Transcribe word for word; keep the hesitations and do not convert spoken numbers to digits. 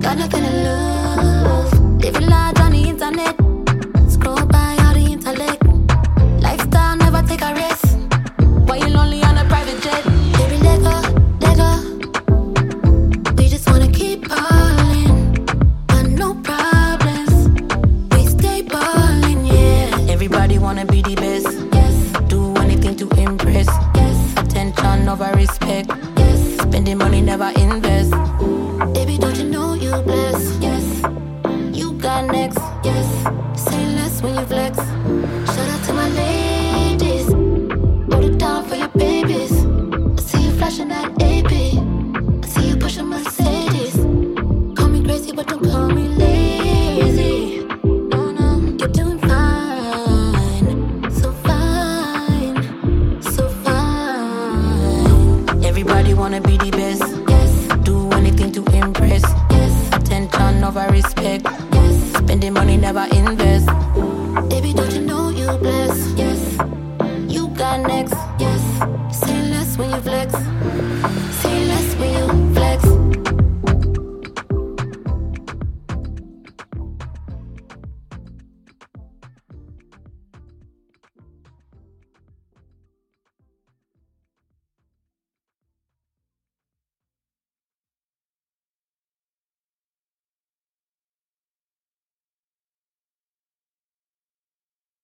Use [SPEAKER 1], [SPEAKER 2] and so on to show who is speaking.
[SPEAKER 1] got nothing to lose. Living large on the internet, scroll by all the intellect. Lifestyle, never take a risk. Why you lonely on a private jet? Baby, let go, let go. We just wanna keep ballin', but no problems. We stay ballin', yeah.
[SPEAKER 2] Everybody wanna be the best.
[SPEAKER 1] Yes,
[SPEAKER 2] Do anything to impress.
[SPEAKER 1] yes,
[SPEAKER 2] Attention over respect.
[SPEAKER 1] yes.
[SPEAKER 2] Spending money, never invest.
[SPEAKER 1] Baby, don't you know you blessed? Yes,
[SPEAKER 2] You got next.
[SPEAKER 1] yes. Say less when you flex. Shout out to my ladies, hold it down for your babies. I see you flashing that A P, I see you pushing Mercedes. Call me crazy, but don't call me lazy. No, no, you're doing fine, so fine, so fine.
[SPEAKER 2] Everybody wanna be the best.
[SPEAKER 1] Yes,
[SPEAKER 2] Do anything to impress.
[SPEAKER 1] yes,
[SPEAKER 2] Attention over respect.
[SPEAKER 1] yes.
[SPEAKER 2] Spending money, never invest.
[SPEAKER 1] Baby, don't you know you blessed? Yes,
[SPEAKER 2] You got next.
[SPEAKER 1] yes. Say less when you flex. Say less when you